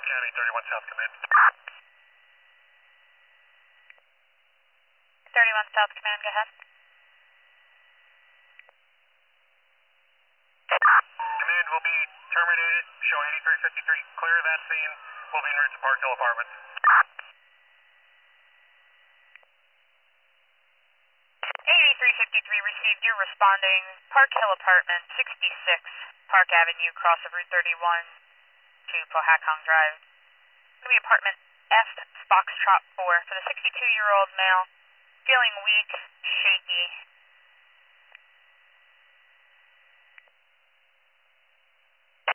County, 31 South, come in. 31 South Command, go ahead. Command will be terminated, showing 8353 clear of that scene. We'll be en route to Park Hill Apartments. 8353 received. You're responding. Park Hill Apartment, 66 Park Avenue, cross of Route 31 to Pohakong Drive. It's going to be apartment F, Foxtrot 4 for the 62-year-old male, feeling weak, shaky,